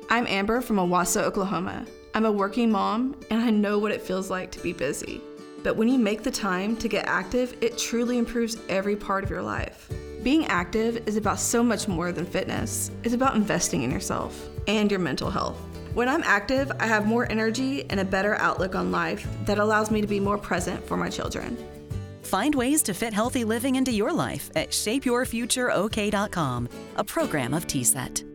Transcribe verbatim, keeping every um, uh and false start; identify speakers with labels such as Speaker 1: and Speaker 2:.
Speaker 1: I'm Amber from Owasso, Oklahoma. I'm a working mom, and I know what it feels like to be busy. But when you make the time to get active, it truly improves every part of your life. Being active is about so much more than fitness. It's about investing in yourself and your mental health. When I'm active, I have more energy and a better outlook on life that allows me to be more present for my children.
Speaker 2: Find ways to fit healthy living into your life at shape your future ok dot com, a program of T SET.